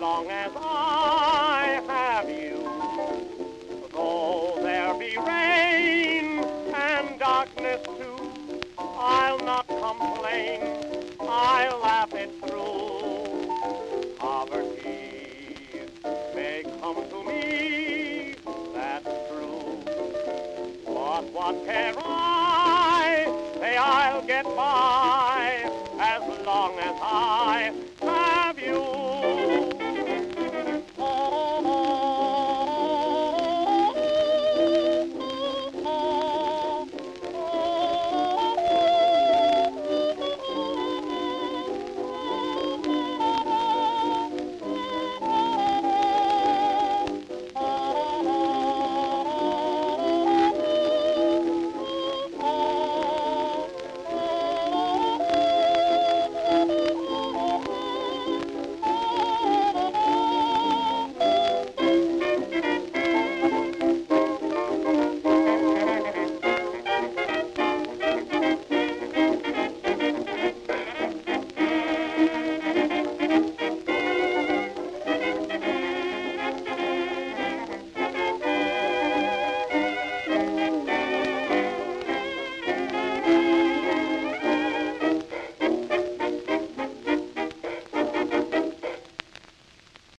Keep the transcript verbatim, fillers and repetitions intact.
long as I have you. Though there be rain and darkness too, I'll not complain, I'll laugh it through. Poverty may come to me, that's true. But what care I? Say I'll get by.